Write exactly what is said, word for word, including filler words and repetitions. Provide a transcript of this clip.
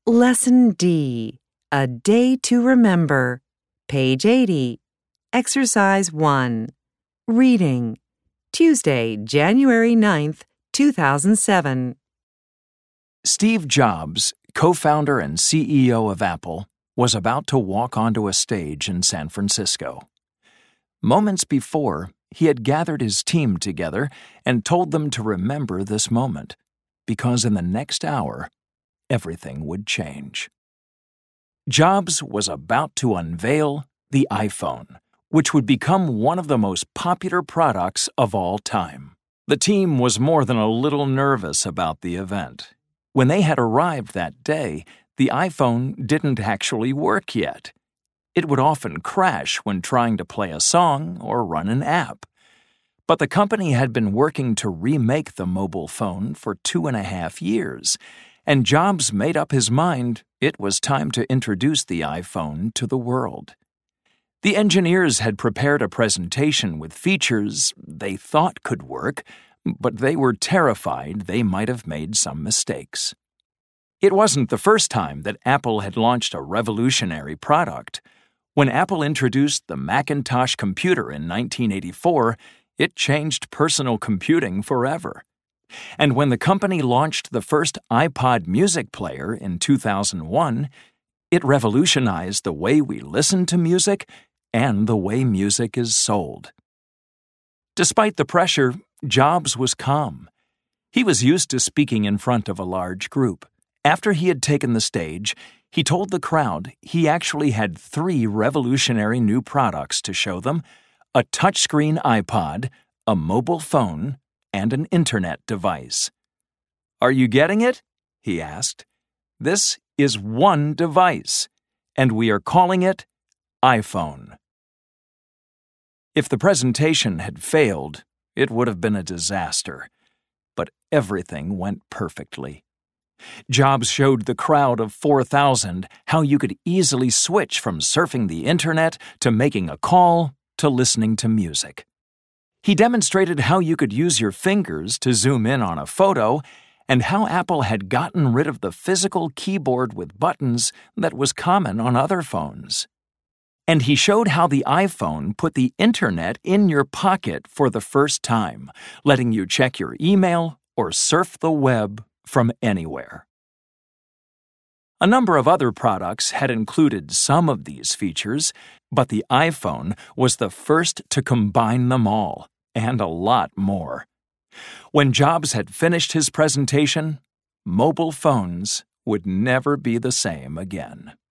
Lesson D. A Day to Remember. Page eighty. Exercise one. Reading. Tuesday, January ninth, two thousand seven. Steve Jobs, co-founder and C E O of Apple, was about to walk onto a stage in San Francisco. Moments before, he had gathered his team together and told them to remember this moment, because in the next hour, everything would change. Jobs was about to unveil the iPhone, which would become one of the most popular products of all time. The team was more than a little nervous about the event. When they had arrived that day, the iPhone didn't actually work yet. It would often crash when trying to play a song or run an app. But the company had been working to remake the mobile phone for two and a half years, and Jobs made up his mind it was time to introduce the iPhone to the world. The engineers had prepared a presentation with features they thought could work, but they were terrified they might have made some mistakes. It wasn't the first time that Apple had launched a revolutionary product. When Apple introduced the Macintosh computer in nineteen eighty-four, it changed personal computing forever. And when the company launched the first iPod music player in two thousand one, it revolutionized the way we listen to music and the way music is sold. Despite the pressure, Jobs was calm. He was used to speaking in front of a large group. After he had taken the stage, he told the crowd he actually had three revolutionary new products to show them: a touchscreen iPod, a mobile phone, and an internet device. "Are you getting it?" he asked. "This is one device, and we are calling it iPhone." If the presentation had failed, it would have been a disaster. But everything went perfectly. Jobs showed the crowd of four thousand how you could easily switch from surfing the internet to making a call to listening to music. He demonstrated how you could use your fingers to zoom in on a photo and how Apple had gotten rid of the physical keyboard with buttons that was common on other phones. And he showed how the iPhone put the internet in your pocket for the first time, letting you check your email or surf the web from anywhere. A number of other products had included some of these features, but the iPhone was the first to combine them all, and a lot more. When Jobs had finished his presentation, mobile phones would never be the same again.